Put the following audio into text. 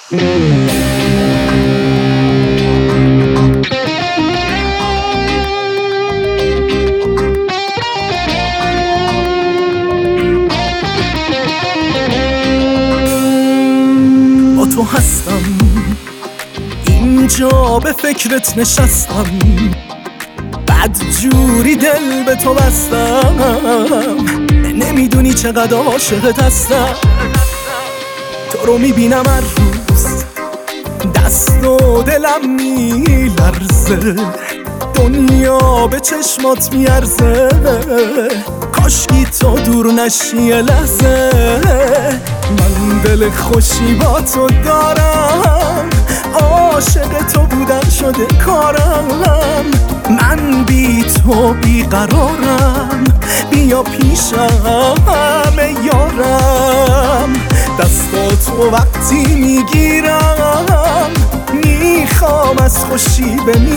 با تو هستم اینجا، به فکرت نشستم، بد جوری دل به تو بستم. نمیدونی چقدر عاشقت هستم. تو رو میبینم هر روز، دست و دلم میلرزه، دنیا به چشمات میارزه. کاشکی تو دور نشی یه لحظه، من دل خوشی با تو دارم. عاشق تو بودن شده کارم، من بی تو بیقرارم. بیا پیشم یارم، دستاتو وقتی میگیرم میخوام از خوشی بمیرم.